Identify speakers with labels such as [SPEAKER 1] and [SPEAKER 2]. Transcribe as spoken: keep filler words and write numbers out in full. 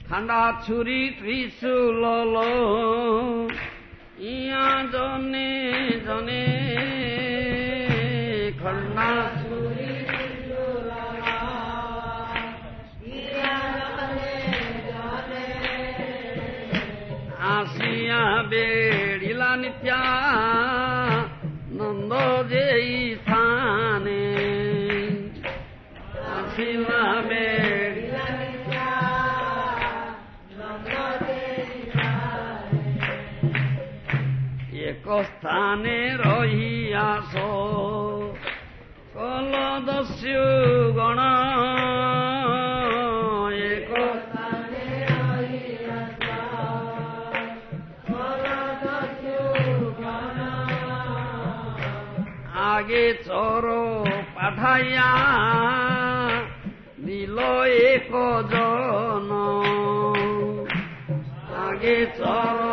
[SPEAKER 1] খান্ডা ছুরি ত্রিশূল ইয়া জনে জনে খন্ডা ছুরি ত্রিশূল ইয়া জনে জনে আসিয়া বেড়িলা নিত্যা নন্দ যেই স্থানে আসিলা বেড়িলা নিত্যা নন্দ যেই স্থানে এক স্থানে রহিয়াস কলদস্যু গণ এক স্থানে রহিয়াস কলদস্যু গণ আগে চোর পাঠাইয়া দিল এক জন আগে চোর